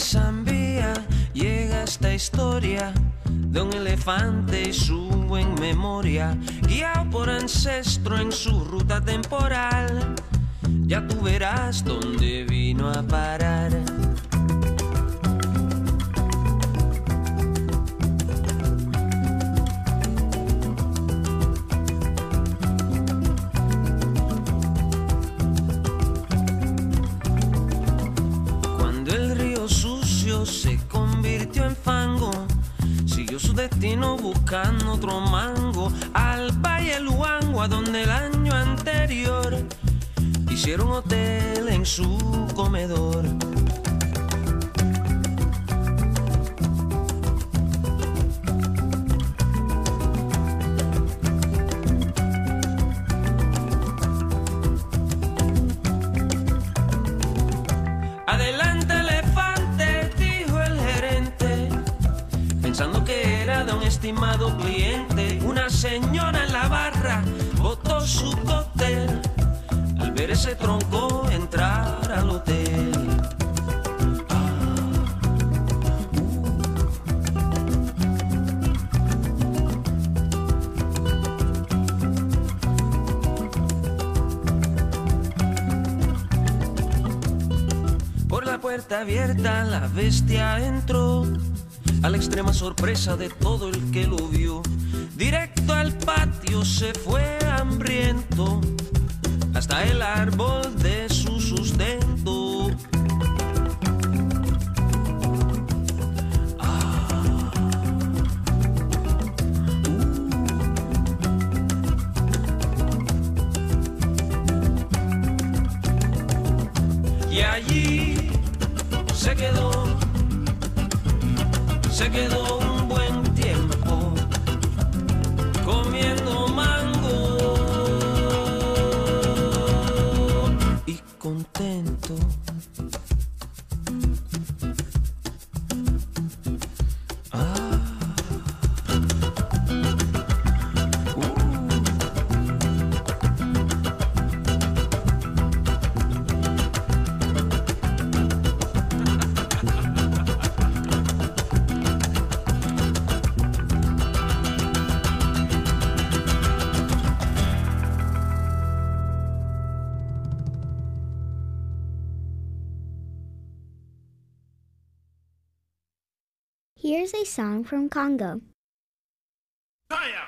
Zambia llega esta historia de un elefante y su buen memoria, guiado por ancestro en su ruta temporal. Ya tú verás dónde vino a parar. Se convirtió en fango, siguió su destino buscando otro mango, al Valle Luango, a donde el año anterior hicieron hotel en su comedor. Adelante elefante, dijo el gerente, pensando que era de un estimado cliente. Una señora en la barra botó su cóctel al ver ese tronco entrar al hotel. Por la puerta abierta la bestia entró, a la extrema sorpresa de todo el que lo vio. Directo al patio se fue hambriento, hasta el árbol de su sustento. Y allí se quedó un buen tiempo comiendo mango y contento. Here's a song from Congo. Kaya!